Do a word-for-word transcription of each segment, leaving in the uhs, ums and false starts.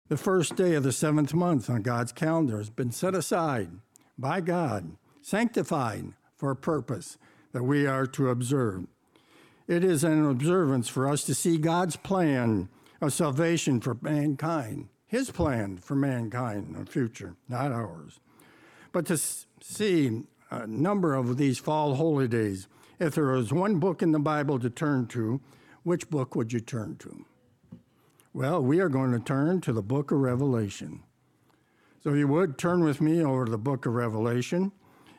The first day of the seventh month on God's calendar has been set aside by God, sanctified for a purpose that we are to observe. It is an observance for us to see God's plan of salvation for mankind, his plan for mankind in the future, not ours. But to see a number of these fall holy days, if there was one book in the Bible to turn to, which book would you turn to? Well, we are going to turn to the book of Revelation. So if you would, turn with me over to the book of Revelation,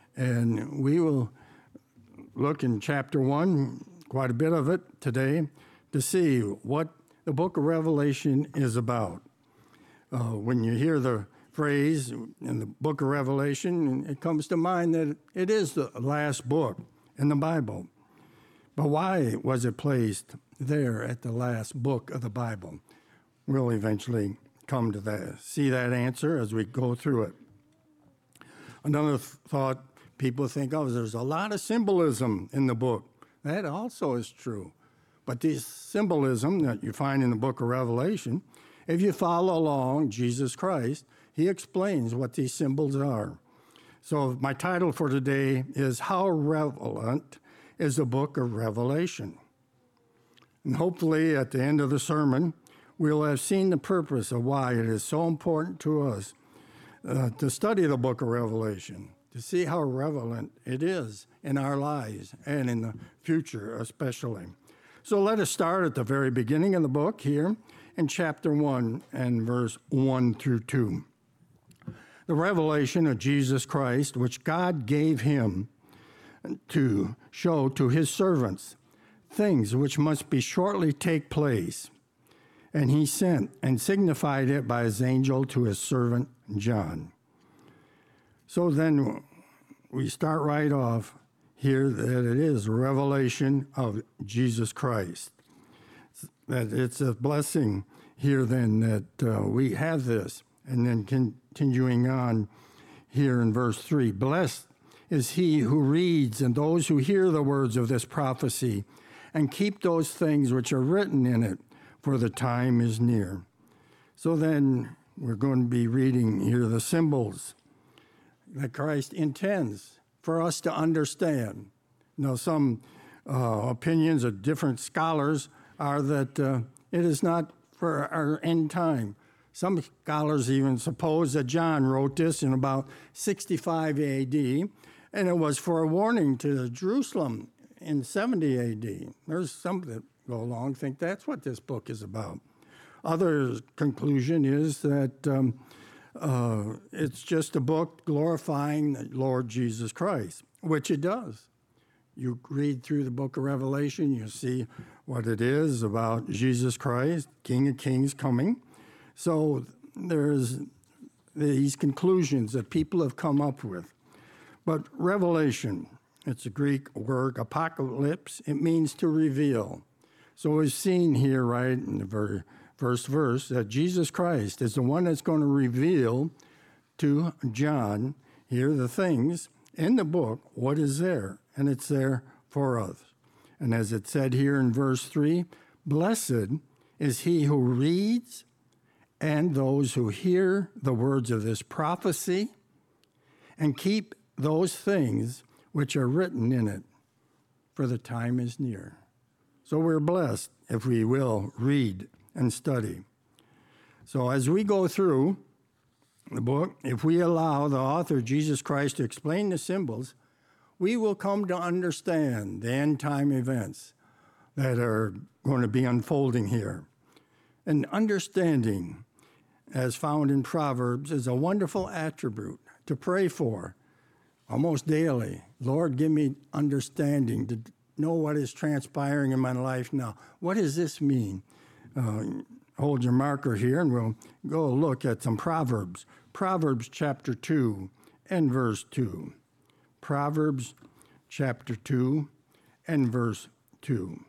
and we will look in chapter one, quite a bit of it today, to see what the book of Revelation is about. Uh, when you hear the phrase in the book of Revelation, it comes to mind that it is the last book in the Bible. But why was it placed there at the last book of the Bible? We'll eventually come to that, see that answer as we go through it. Another th- thought people think of is there's a lot of symbolism in the book. That also is true. But this symbolism that you find in the book of Revelation, if you follow along Jesus Christ, he explains what these symbols are. So my title for today is How Relevant is the Book of Revelation? And hopefully at the end of the sermon, we'll have seen the purpose of why it is so important to us uh, to study the book of Revelation, to see how relevant it is in our lives and in the future especially. So let us start at the very beginning of the book here in chapter one and verse one through two. The revelation of Jesus Christ, which God gave him to show to his servants things which must be shortly take place. And he sent and signified it by his angel to his servant John. So then we start right off here that it is a revelation of Jesus Christ. That it's a blessing here then that uh, we have this. And then continuing on here in verse three, blessed is he who reads and those who hear the words of this prophecy and keep those things which are written in it, for the time is near. So then we're going to be reading here the symbols that Christ intends for us to understand. Now, some uh, opinions of different scholars are that uh, it is not for our end time. Some scholars even suppose that John wrote this in about sixty-five A D, and it was for a warning to Jerusalem in seventy A D. There's some that go along think that's what this book is about. Other conclusion is that um, uh, it's just a book glorifying the Lord Jesus Christ, which it does. You read through the book of Revelation, you see what it is about Jesus Christ, King of Kings coming. So there's these conclusions that people have come up with. But revelation, it's a Greek word, apocalypse, it means to reveal. So we've seen here, right, in the very first verse, that Jesus Christ is the one that's going to reveal to John here the things in the book, what is there, and it's there for us. And as it said here in verse three, blessed is he who reads and those who hear the words of this prophecy and keep those things which are written in it, for the time is near. So we're blessed if we will read and study. So as we go through the book, if we allow the author, Jesus Christ, to explain the symbols, we will come to understand the end time events that are going to be unfolding here. And understanding, as found in Proverbs, is a wonderful attribute to pray for almost daily. Lord, give me understanding to know what is transpiring in my life now. What does this mean? Uh, hold your marker here and we'll go look at some Proverbs. Proverbs chapter two and verse two. Proverbs chapter two and verse two.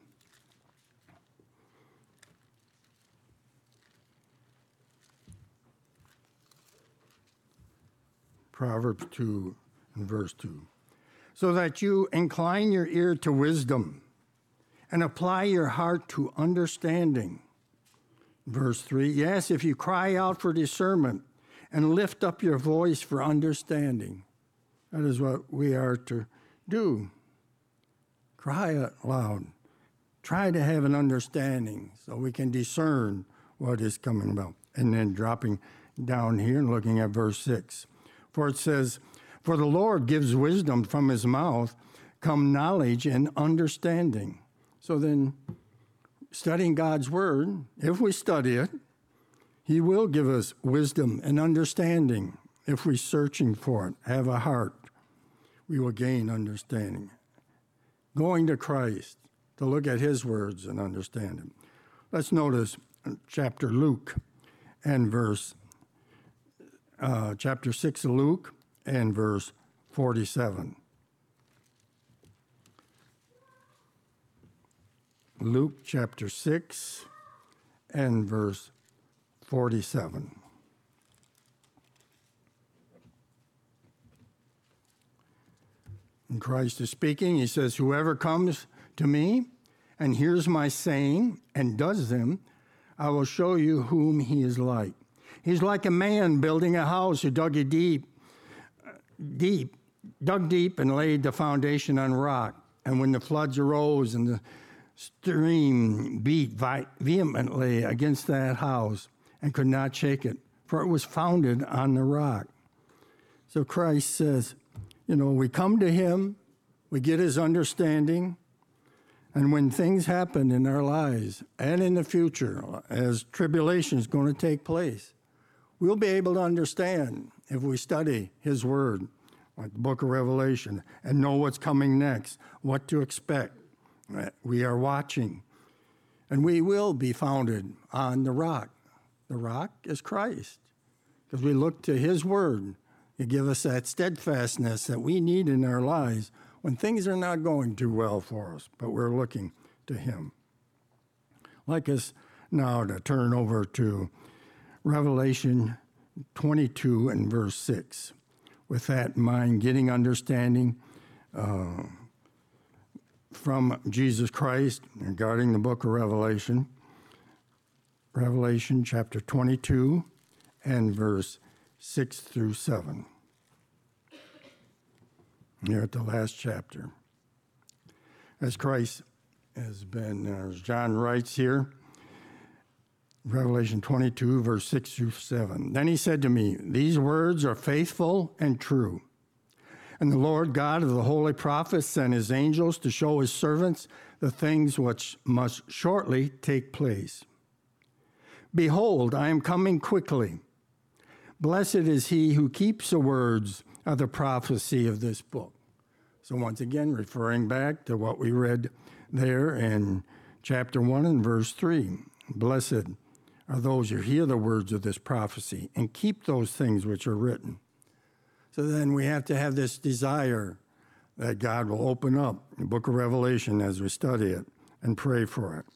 Proverbs two and verse two. So that you incline your ear to wisdom and apply your heart to understanding. Verse three, yes, if you cry out for discernment and lift up your voice for understanding. That is what we are to do. Cry out loud. Try to have an understanding so we can discern what is coming about. And then dropping down here and looking at verse six. For it says, for the Lord gives wisdom from his mouth, come knowledge and understanding. So then, studying God's word, if we study it, he will give us wisdom and understanding. If we're searching for it, have a heart, we will gain understanding. Going to Christ to look at his words and understand them. Let's notice chapter Luke and verse, uh, chapter six of Luke and verse forty-seven. Luke chapter six and verse forty-seven. And Christ is speaking. He says, whoever comes to me and hears my saying and does them, I will show you whom he is like. He's like a man building a house who dug a deep, deep, dug deep and laid the foundation on rock. And when the floods arose and the stream beat vehemently against that house and could not shake it, for it was founded on the rock. So Christ says, you know, we come to him, we get his understanding, and when things happen in our lives and in the future, as tribulation is going to take place, we'll be able to understand if we study his word, like the book of Revelation, and know what's coming next, what to expect. We are watching, and we will be founded on the rock. The rock is Christ, because we look to his word to give us that steadfastness that we need in our lives when things are not going too well for us, but we're looking to him. I'd like us now to turn over to Revelation twenty-two and verse six. With that in mind, getting understanding uh, from Jesus Christ regarding the book of Revelation. Revelation chapter twenty-two and verse six through seven. Here at the last chapter. As Christ has been, as John writes here, Revelation twenty-two, verse six through seven. Then he said to me, these words are faithful and true. And the Lord God of the holy prophets sent his angels to show his servants the things which must shortly take place. Behold, I am coming quickly. Blessed is he who keeps the words of the prophecy of this book. So once again, referring back to what we read there in chapter one and verse three. Blessed are those who hear the words of this prophecy and keep those things which are written. So then we have to have this desire that God will open up the book of Revelation as we study it and pray for it.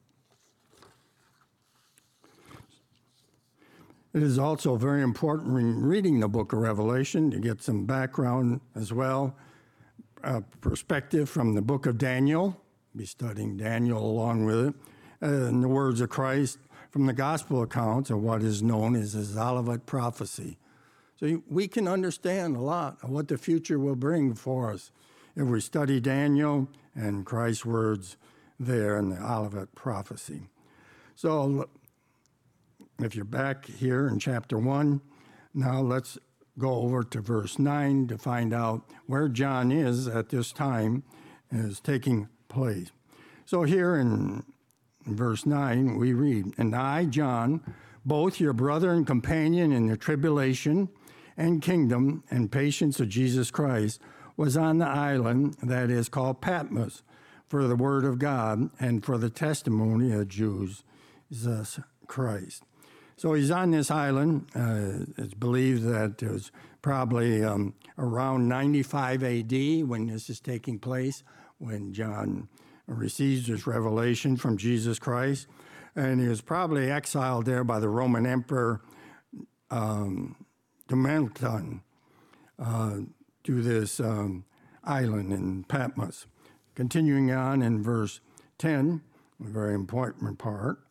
It is also very important in reading the book of Revelation to get some background as well, uh, perspective from the book of Daniel. We'll be studying Daniel along with it, and the words of Christ from the gospel accounts of what is known as his Olivet prophecy. So we can understand a lot of what the future will bring for us if we study Daniel and Christ's words there in the Olivet prophecy. So if you're back here in chapter one, now let's go over to verse nine to find out where John is at this time is taking place. So here in verse nine, we read, and I, John, both your brother and companion in the tribulation and kingdom and patience of Jesus Christ, was on the island that is called Patmos for the word of God and for the testimony of Jews, Jesus Christ. So he's on this island. Uh, it's believed that it was probably um, around ninety-five A D when this is taking place, when John receives this revelation from Jesus Christ. And he was probably exiled there by the Roman Emperor um, Domitian uh, to this um, island in Patmos. Continuing on in verse ten, a very important part.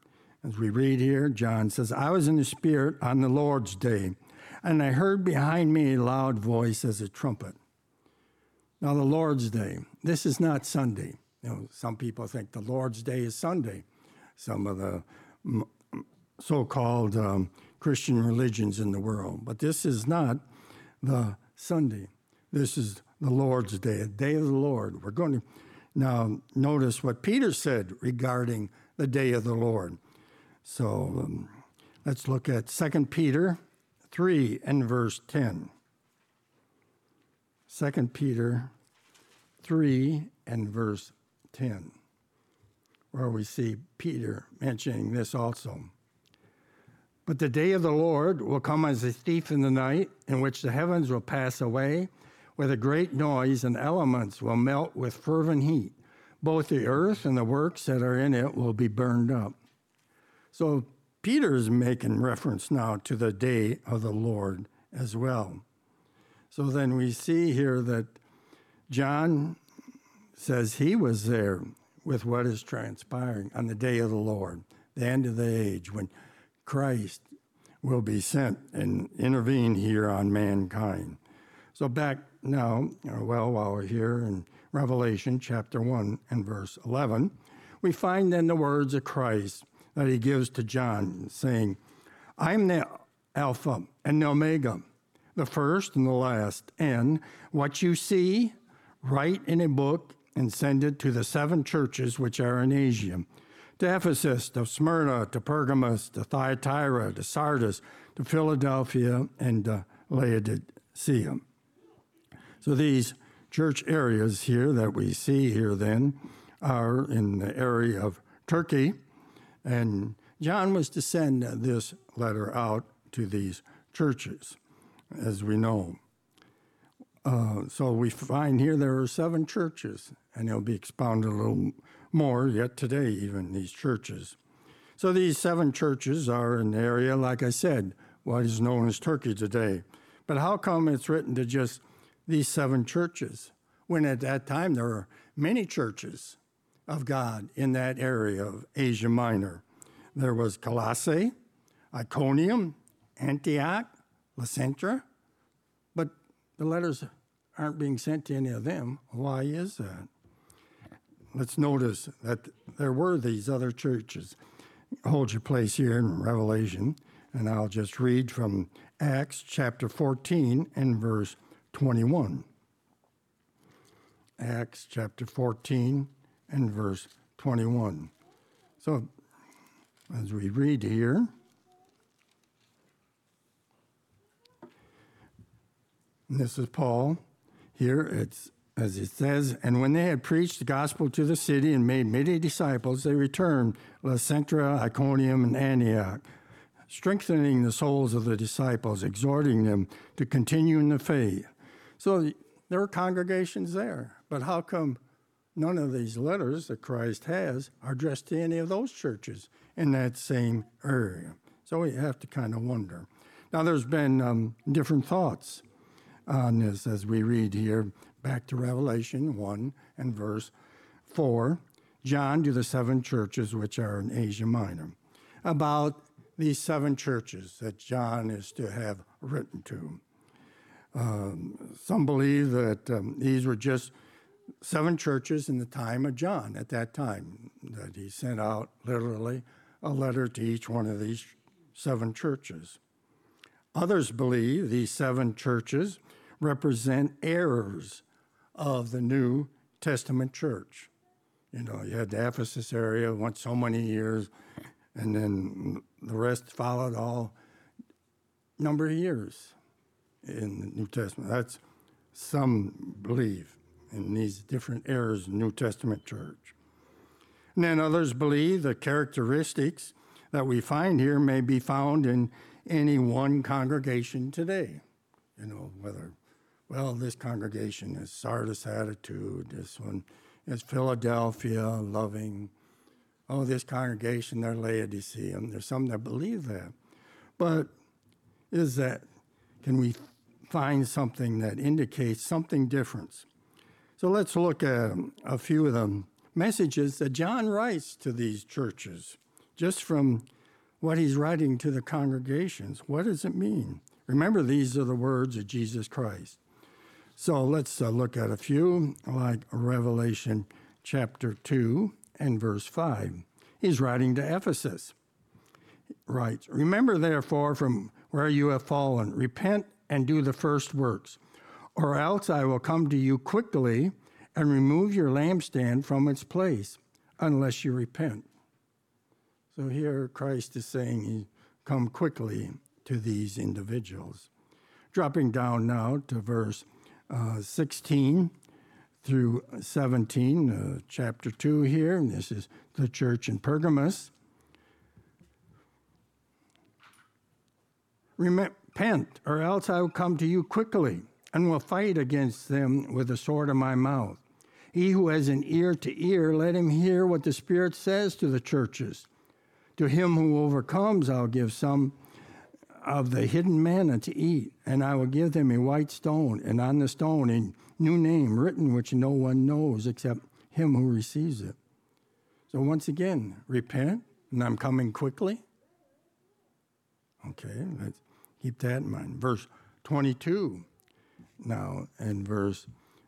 As we read here, John says, I was in the Spirit on the Lord's day, and I heard behind me a loud voice as a trumpet. Now, the Lord's day, this is not Sunday. You know, some people think the Lord's day is Sunday. Some of the so-called um, Christian religions in the world. But this is not the Sunday. This is the Lord's day, a day of the Lord. We're going to now notice what Peter said regarding the day of the Lord. So um, let's look at Second Peter three and verse ten. Second Peter three and verse ten, where we see Peter mentioning this also. But the day of the Lord will come as a thief in the night, in which the heavens will pass away with a great noise, and elements will melt with fervent heat. Both the earth and the works that are in it will be burned up. So Peter is making reference now to the day of the Lord as well. So then we see here that John says he was there with what is transpiring on the day of the Lord, the end of the age, when Christ will be sent and intervene here on mankind. So back now, well, while we're here in Revelation chapter one and verse eleven, we find then the words of Christ that he gives to John, saying, I'm the Alpha and the Omega, the first and the last, and what you see, write in a book and send it to the seven churches which are in Asia, to Ephesus, to Smyrna, to Pergamos, to Thyatira, to Sardis, to Philadelphia, and to Laodicea. So these church areas here that we see here then are in the area of Turkey, and John was to send this letter out to these churches, as we know. Uh, so we find here there are seven churches, and they'll be expounded a little more yet today, even these churches. So these seven churches are in the area, like I said, what is known as Turkey today. But how come it's written to just these seven churches, when at that time there were many churches of God in that area of Asia Minor? There was Colossae, Iconium, Antioch, Lystra, but the letters aren't being sent to any of them. Why is that? Let's notice that there were these other churches. Hold your place here in Revelation, and I'll just read from Acts chapter fourteen and verse twenty-one. Acts chapter fourteen and verse twenty-one. So, as we read here, and this is Paul. Here it's, as it says, and when they had preached the gospel to the city and made many disciples, they returned Lystra, Iconium, and Antioch, strengthening the souls of the disciples, exhorting them to continue in the faith. So there are congregations there, but how come none of these letters that Christ has are addressed to any of those churches in that same area? So we have to kind of wonder. Now there's been um, different thoughts on this as we read here back to Revelation one and verse four, John to the seven churches which are in Asia Minor, about these seven churches that John is to have written to. Um, some believe that um, these were just seven churches in the time of John at that time, that he sent out literally a letter to each one of these seven churches. Others believe these seven churches represent errors of the New Testament church. You know, you had the Ephesus area, went so many years, and then the rest followed all number of years in the New Testament. That's some believe in these different errors in the New Testament church. And then others believe the characteristics that we find here may be found in any one congregation today. You know, whether, well, this congregation is Sardis attitude, this one is Philadelphia, loving. Oh, this congregation, they're Laodicea. There's some that believe that. But is that, can we find something that indicates something different? So let's look at a few of the messages that John writes to these churches, just from what he's writing to the congregations. What does it mean? Remember, these are the words of Jesus Christ. So let's uh, look at a few, like Revelation chapter two and verse five. He's writing to Ephesus. Writes, remember therefore from where you have fallen, repent and do the first works, or else I will come to you quickly and remove your lampstand from its place, unless you repent. So here Christ is saying, he come quickly to these individuals. Dropping down now to verse uh, sixteen through seventeen, uh, chapter two here, and this is the church in Pergamos. Repent, or else I will come to you quickly, and will fight against them with the sword of my mouth. He who has an ear to ear, let him hear what the Spirit says to the churches. To him who overcomes, I'll give some of the hidden manna to eat, and I will give them a white stone, and on the stone a new name written which no one knows except him who receives it. So once again, repent, and I'm coming quickly. Okay, let's keep that in mind. Verse twenty-two now, and verse,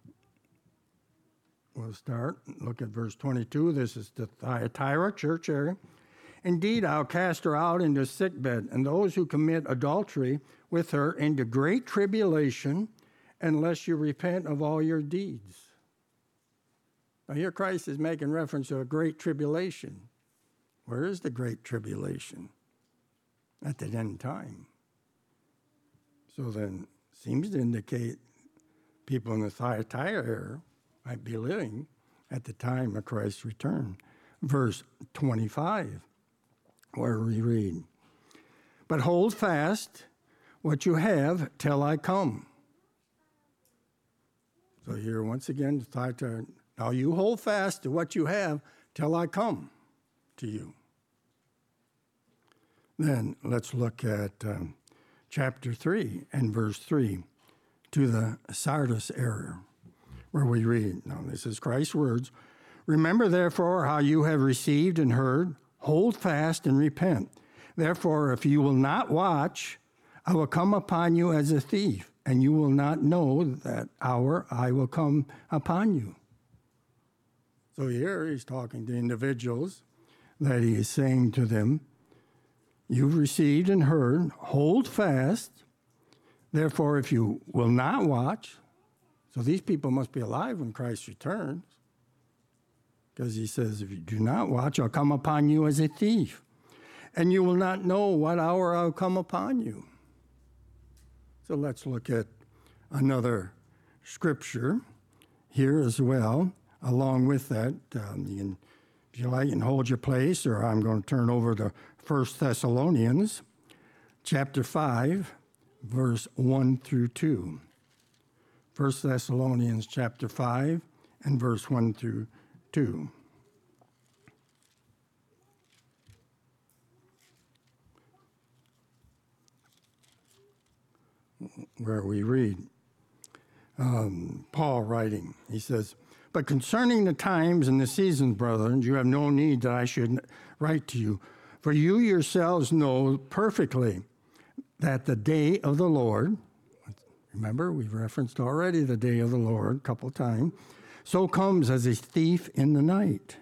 we'll start, look at verse twenty-two. This is the Thyatira church area. Indeed, I'll cast her out into sickbed, and those who commit adultery with her into great tribulation, unless you repent of all your deeds. Now here Christ is making reference to a great tribulation. Where is the great tribulation? At the end time. So then, seems to indicate people in the Thyatira era might be living at the time of Christ's return. Verse twenty-five, where we read, but hold fast what you have till I come. So here, once again, the Thyatira, now you hold fast to what you have till I come to you. Then let's look at um, chapter three and verse three, to the Sardis era, where we read, now this is Christ's words, remember therefore how you have received and heard, hold fast and repent. Therefore, if you will not watch, I will come upon you as a thief, and you will not know that hour I will come upon you. So here he's talking to individuals that he is saying to them, you've received and heard, hold fast. Therefore, if you will not watch, so these people must be alive when Christ returns, because he says, if you do not watch, I'll come upon you as a thief, and you will not know what hour I'll come upon you. So let's look at another scripture here as well, along with that. Um, you can, if you like, you can hold your place, or I'm going to turn over to First Thessalonians chapter five, verse one through two. First Thessalonians chapter five and verse one through two. Where we read, um, Paul writing, he says, but concerning the times and the seasons, brethren, you have no need that I should write to you. For you yourselves know perfectly that the day of the Lord, remember, we've referenced already the day of the Lord a couple times, so comes as a thief in the night.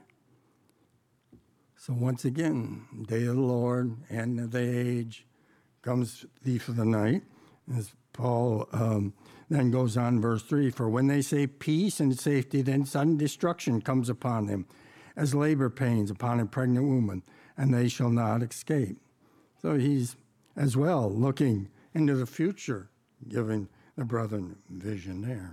So once again, day of the Lord, end of the age, comes thief of the night. As Paul um, then goes on, verse three, for when they say peace and safety, then sudden destruction comes upon them, as labor pains upon a pregnant woman, and they shall not escape. So he's as well looking into the future, giving the brethren vision there.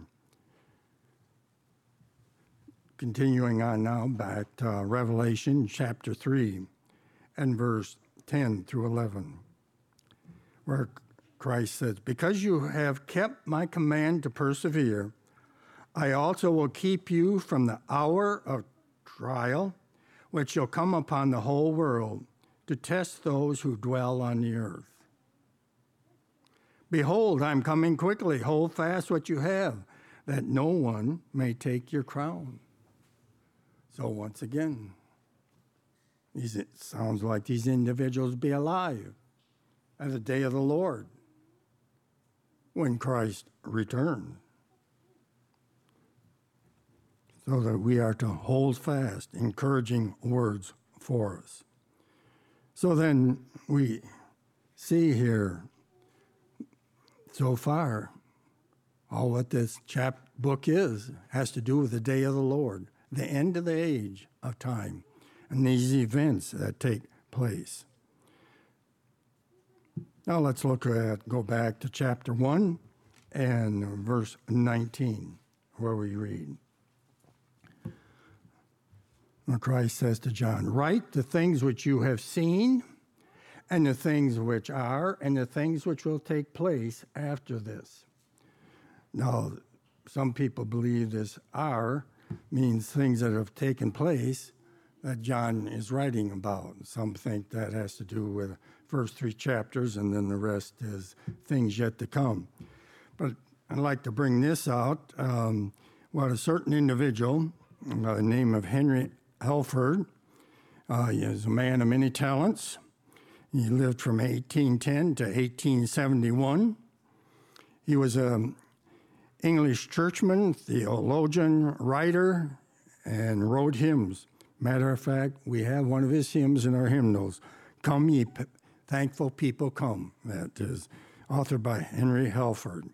Continuing on now, back to uh, Revelation chapter three and verse ten through eleven, where Christ says, because you have kept my command to persevere, I also will keep you from the hour of trial, which shall come upon the whole world to test those who dwell on the earth. Behold, I'm coming quickly. Hold fast what you have, that no one may take your crown. So once again, These, it sounds like these individuals be alive at the day of the Lord when Christ returns. So that we are to hold fast, encouraging words for us. So then we see here so far all what this chap book is has to do with the day of the Lord, the end of the age of time, and these events that take place. Now let's look at, go back to chapter one and verse nineteen, where we read. Where Christ says to John, write the things which you have seen, and the things which are, and the things which will take place after this. Now, some people believe this are means things that have taken place that John is writing about. Some think that has to do with the first three chapters, and then the rest is things yet to come. But I'd like to bring this out. Um, what a certain individual by the name of Henry Helford, uh, he is a man of many talents. He lived from eighteen ten to eighteen seventy-one. He was an English churchman, theologian, writer, and wrote hymns. Matter of fact, we have one of his hymns in our hymnals, Come Ye P- Thankful People Come. That is authored by Henry Helford.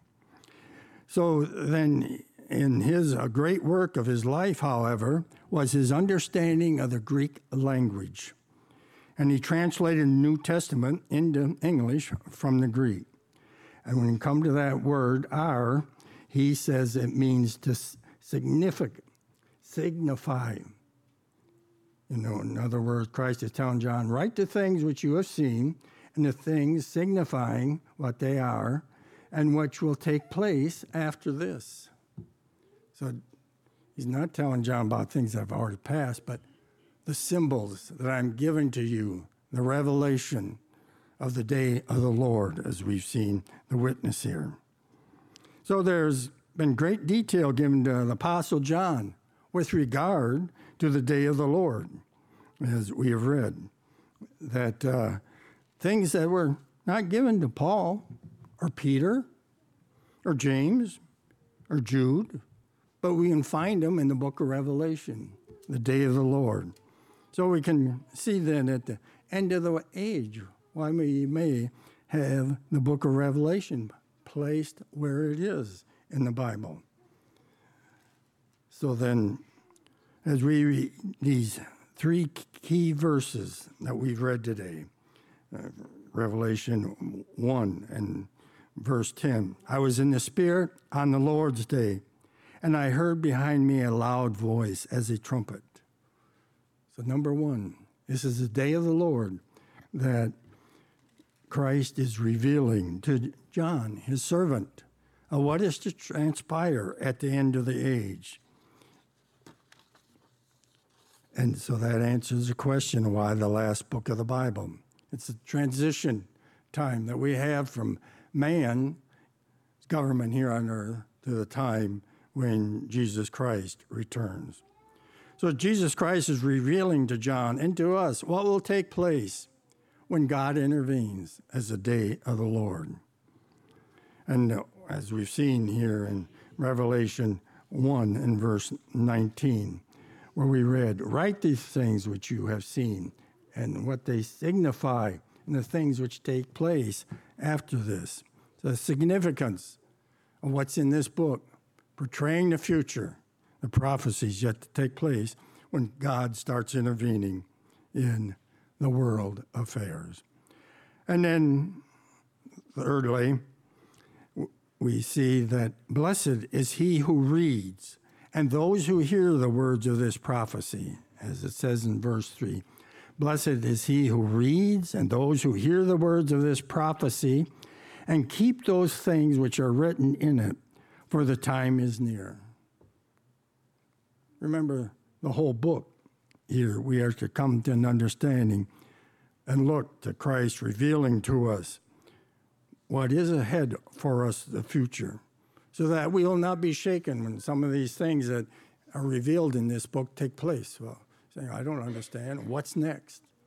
So then in his a great work of his life, however, was his understanding of the Greek language. And he translated the New Testament into English from the Greek. And when you come to that word, are, he says it means to significant, signify. You know, in other words, Christ is telling John, write the things which you have seen, and the things signifying what they are, and which will take place after this. So he's not telling John about things that have already passed, but the symbols that I'm giving to you, the revelation of the day of the Lord, as we've seen the witness here. So there's been great detail given to the Apostle John with regard to the day of the Lord, as we have read, that uh, things that were not given to Paul or Peter or James or Jude, but we can find them in the book of Revelation, the day of the Lord. So we can see then at the end of the age why we may have the book of Revelation placed where it is in the Bible. So then, as we read these three key verses that we've read today, uh, Revelation one and verse ten, I was in the Spirit on the Lord's day, and I heard behind me a loud voice as a trumpet. So number one, this is the day of the Lord that Christ is revealing to John, his servant, of what is to transpire at the end of the age. And so that answers the question, why the last book of the Bible? It's a transition time that we have from man's government here on earth to the time when Jesus Christ returns. So Jesus Christ is revealing to John and to us what will take place when God intervenes as the day of the Lord. And uh, as we've seen here in Revelation one and verse nineteen, where we read, write these things which you have seen and what they signify and the things which take place after this. The significance of what's in this book, portraying the future, the prophecies yet to take place when God starts intervening in the world affairs. And then, thirdly, we see that blessed is he who reads and those who hear the words of this prophecy, as it says in verse three. Blessed is he who reads and those who hear the words of this prophecy and keep those things which are written in it, for the time is near. Remember the whole book here. We are to come to an understanding and look to Christ revealing to us what is ahead for us, the future, so that we will not be shaken when some of these things that are revealed in this book take place. Well, saying, I don't understand. What's next?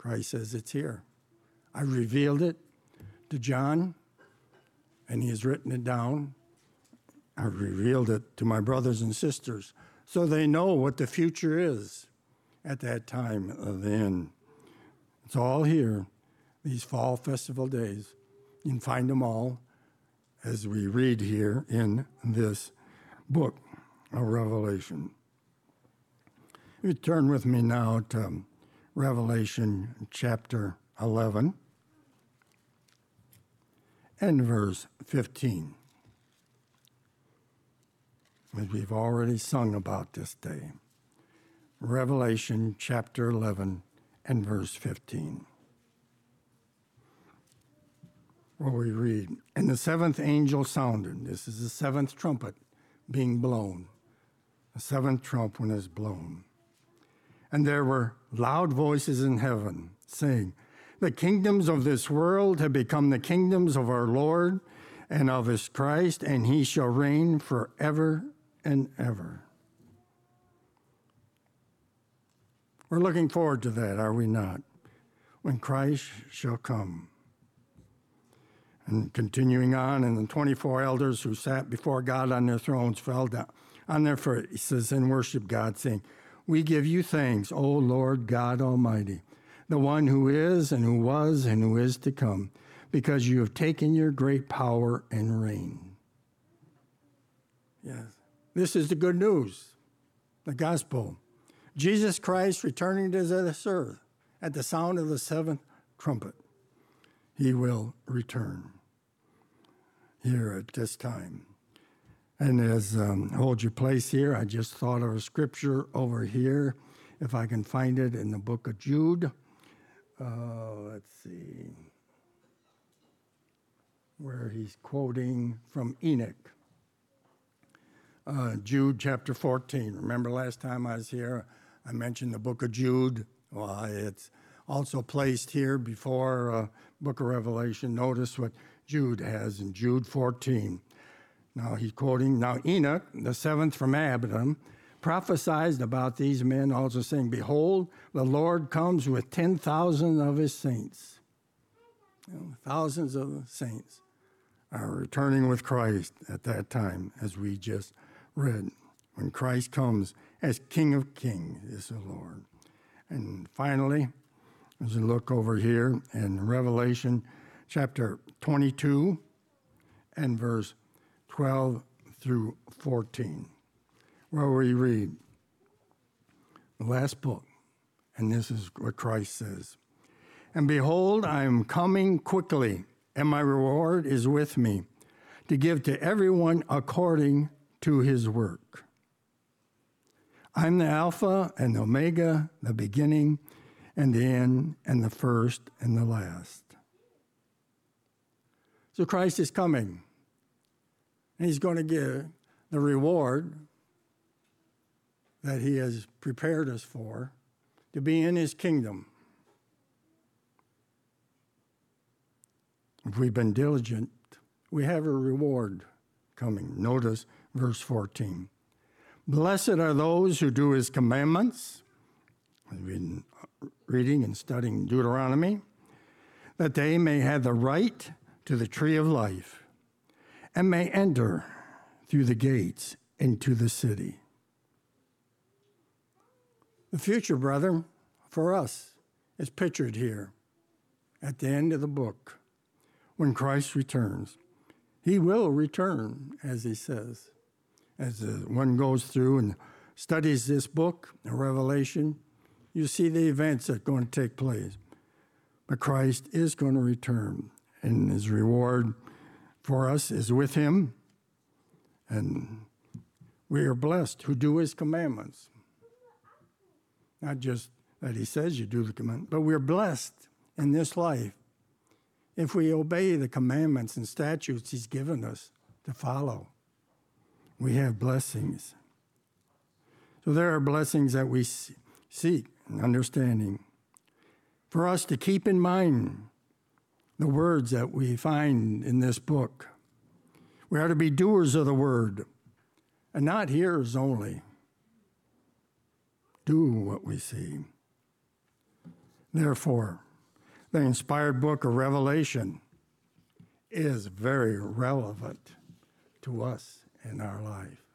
Christ says it's here. I revealed it to John, and he has written it down. I revealed it to my brothers and sisters so they know what the future is at that time of the end. It's all here, these fall festival days. You can find them all as we read here in this book of Revelation. You turn with me now to Revelation chapter eleven and verse fifteen. As we've already sung about this day. Revelation chapter eleven and verse fifteen. Where we read, and the seventh angel sounded. This is the seventh trumpet being blown. The seventh trumpet is blown. And there were loud voices in heaven saying, the kingdoms of this world have become the kingdoms of our Lord and of his Christ, and he shall reign forever and ever. We're looking forward to that, are we not? When Christ shall come. And continuing on, and the twenty-four elders who sat before God on their thrones fell down on their faces and worshiped God, saying, we give you thanks, O Lord God Almighty, the one who is and who was and who is to come, because you have taken your great power and reign. Yes, this is the good news, the gospel. Jesus Christ returning to this earth at the sound of the seventh trumpet. He will return here at this time. And as um, hold your place here, I just thought of a scripture over here, if I can find it in the book of Jude. Uh, let's see, where he's quoting from Enoch. Uh, Jude chapter fourteen. Remember last time I was here, I mentioned the book of Jude. Well, it's also placed here before uh, book of Revelation. Notice what Jude has in Jude fourteen. Now he's quoting, now Enoch, the seventh from Adam, prophesied about these men, also saying, behold, the Lord comes with ten thousand of his saints. You know, thousands of the saints are returning with Christ at that time, as we just read. When Christ comes as King of Kings, is the Lord. And finally, as we look over here in Revelation chapter twenty-two and verse twelve through fourteen, where we read the last book, and this is what Christ says. And behold, I am coming quickly, and my reward is with me, to give to everyone according to his work. I'm the Alpha and the Omega, the beginning and the end, and the first and the last. So Christ is coming, and he's going to give the reward that he has prepared us for, to be in his kingdom. If we've been diligent, we have a reward coming. Notice verse fourteen. Blessed are those who do his commandments. We've been reading and studying Deuteronomy, that they may have the right to the tree of life and may enter through the gates into the city. The future, brother, for us is pictured here at the end of the book when Christ returns. He will return, as he says. As one goes through and studies this book, Revelation, you see the events that are going to take place. But Christ is going to return, and his reward for us is with him. And we are blessed who do his commandments. Not just that he says you do the commandments, but we're blessed in this life if we obey the commandments and statutes he's given us to follow. We have blessings. So there are blessings that we seek and understanding. For us to keep in mind the words that we find in this book. We are to be doers of the word and not hearers only. Do what we see. Therefore, the inspired book of Revelation is very relevant to us in our life.